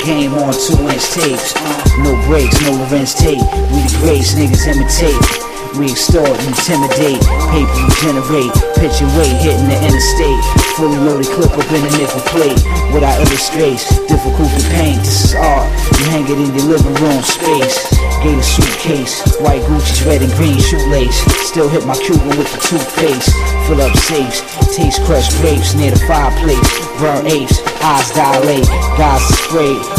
Game on 2-inch tapes. No breaks, no Lorenz tape. We the greats, niggas imitate. We extort and intimidate. Paper we generate. Pitch and weight hitting the interstate. Fully loaded clip up in a nickel plate. What I illustrate, difficult to paint. This is art. You hang it in your living room space. Gator suitcase, white Gucci's red and green shoelace. Still hit my Cuban with the toothpaste. Fill up safes, taste crushed grapes near the fireplace. Burn apes, eyes dilate, guys sprayed.